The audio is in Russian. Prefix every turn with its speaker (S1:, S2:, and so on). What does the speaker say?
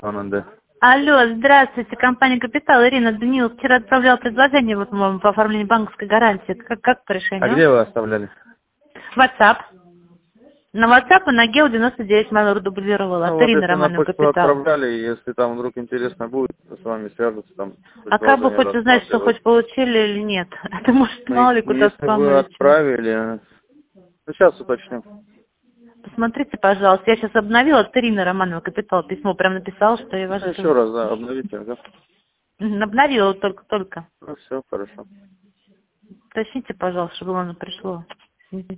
S1: АНД.
S2: Алло, здравствуйте, компания «Капитал». Ирина, Даниил вчера отправлял предложение вот, по-моему, по оформлению банковской гарантии. Как по
S1: А
S2: решению?
S1: где вы оставляли?
S2: WhatsApp. На WhatsApp и на Гео 99 мало дублировала.
S1: Ну
S2: От
S1: вот
S2: Ирины
S1: если на
S2: Романовой
S1: почту
S2: «Капитал».
S1: отправляли, если там вдруг интересно будет, с вами свяжутся, там
S2: А как бы
S1: предложение
S2: хоть узнать, что
S1: рассматривают.
S2: хоть получили или нет? Это может
S1: Ну,
S2: мало ли куда
S1: если
S2: спам
S1: вы
S2: или что.
S1: отправили, сейчас уточню.
S2: Посмотрите, пожалуйста. Я сейчас обновила от Ирины Романовой «Капитал» письмо. Прям написала, что я вас
S1: Еще
S2: жду.
S1: раз, да, обновите, да?
S2: Обновила только-только.
S1: Ну все, хорошо.
S2: Уточните, пожалуйста, чтобы оно пришло.